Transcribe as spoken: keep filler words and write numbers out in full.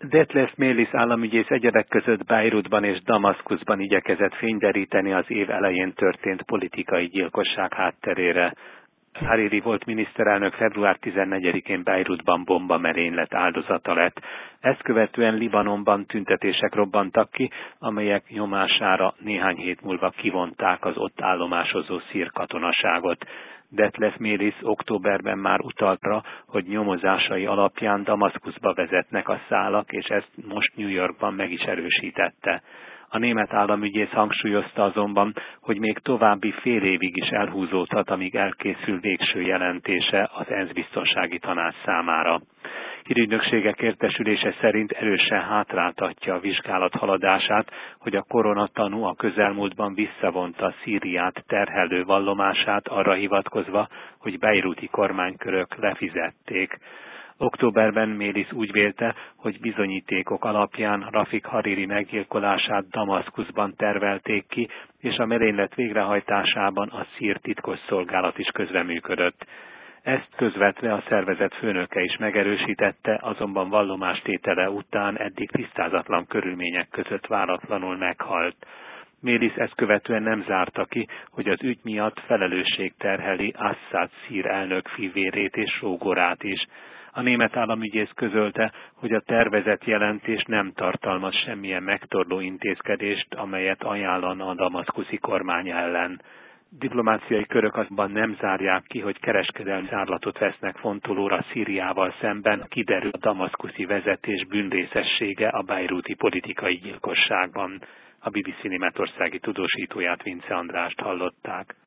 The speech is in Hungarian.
Detlef Mélis államügyész egyebek között Beirutban és Damaszkuszban igyekezett fényderíteni az év elején történt politikai gyilkosság hátterére. Hariri volt miniszterelnök február tizennegyedikén Beirutban bombamerénylet áldozata lett. Ezt követően Libanonban tüntetések robbantak ki, amelyek nyomására néhány hét múlva kivonták az ott állomásozó szír katonaságot. Detlef Mélis októberben már utalt rá, hogy nyomozásai alapján Damaszkuszba vezetnek a szálak, és ezt most New Yorkban meg is erősítette. A német államügyész hangsúlyozta azonban, hogy még további fél évig is elhúzódhat, amíg elkészül végső jelentése az ENSZ biztonsági tanács számára. Hírügynökségek értesülése szerint erősen hátráltatja a vizsgálat haladását, hogy a koronatanú a közelmúltban visszavonta Szíriát terhelő vallomását arra hivatkozva, hogy beiruti kormánykörök lefizették. Októberben Mélis úgy vélte, hogy bizonyítékok alapján Rafik Hariri meggyilkolását Damaszkuszban tervelték ki, és a merénylet végrehajtásában a szír titkosszolgálat is közreműködött. Ezt közvetve a szervezet főnöke is megerősítette, azonban vallomástétele után eddig tisztázatlan körülmények között váratlanul meghalt. Mélis ezt követően nem zárta ki, hogy az ügy miatt felelősség terheli Assad szír elnök fivérét és sógorát is. A német államügyész közölte, hogy a tervezett jelentés nem tartalmaz semmilyen megtorló intézkedést, amelyet ajánlana a damaszkuszi kormány ellen. Diplomáciai körök azonban nem zárják ki, hogy kereskedelmi zárlatot vesznek fontolóra Szíriával szemben, kiderül a damaszkuszi vezetés bűnrészessége a beiruti politikai gyilkosságban. A bé bé cé németországi tudósítóját, Vince Andrást hallották.